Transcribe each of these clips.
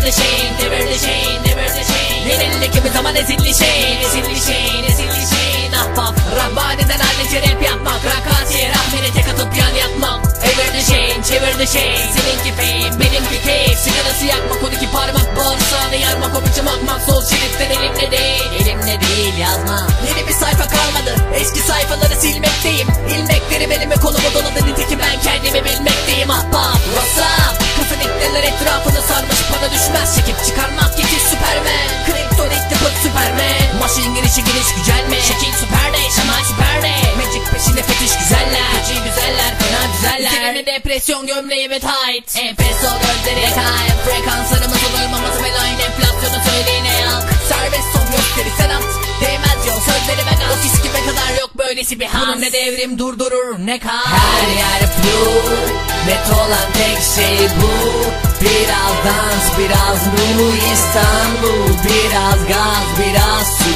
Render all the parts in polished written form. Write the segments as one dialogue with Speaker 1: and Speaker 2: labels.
Speaker 1: Devirdi şeyin, devirdi şeyin, devirdi şeyin. Yenildi kimi zaman ezilli şeyin, ezilli şeyin, ezilli şeyin. Ahbap Rabbani'den hallice rap yapmak, rakasiye rahmine tek atıp yan yatmak. Evirdi şeyin, çevirdi şeyin. Seninki fame, benimki keyif. Sigarası yakmak, 12 parmak bağırsağını yarmak. O biçim akmak, sol şeritten elimle değil. Elimle değil yazma. Yeni bir sayfa kalmadı, eski sayfaları silmekteyim. İlmekleri belime kolumu doladı, nitekim ben kendimi bilmekteyim. Ahbap what's up? Kafanikler etrafını sarmış, bana düşmez çekip çıkarmak geçiş Superman. Kriptonik tıpık Superman. Maşin girişi giriş güzel mi? Şekil süper de, şaman süper de. Magic peşinde fetiş güzeller. Feci güzeller, fena güzeller. Üzerine depresyon gömleği ve tight. Enfeso gözleri yakayıp frekanslarımızı duymaması ve line enflasyonu söyleyine yak. Serbest son gösteri sanat. Değmez yol sözlerime gaz. Ofis gibi kadar yok böylesi bir haz. Bunun ne devrim durdurur ne kal. Her yer blue, net olan tek şey bu. Biraz dans, biraz nu İstanbul. Biraz gaz, biraz su.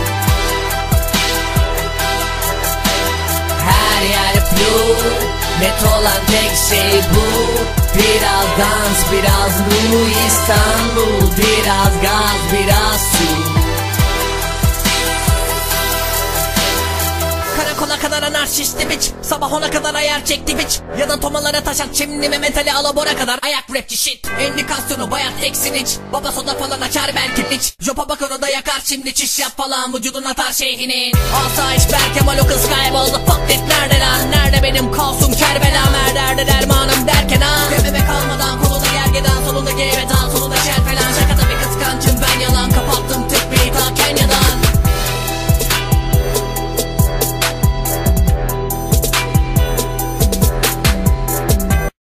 Speaker 1: Her yer blue, net olan tek şey bu. Biraz dans, biraz nu İstanbul. Biraz gaz, biraz su. Karakola kadar anarşisti biç, sabah 10'a kadar ayar çekti biç. Ya da tomalara taş at şimdi ve metali alabora kadar. Ayak rapçi shit, endikasyonu bayat eksin iç. Baba soda falan açar belki piç. Jopa bak onu da yakar şimdi, çiş yap falan vücudun atar şeyhinin. Asayiş Berkemal o kız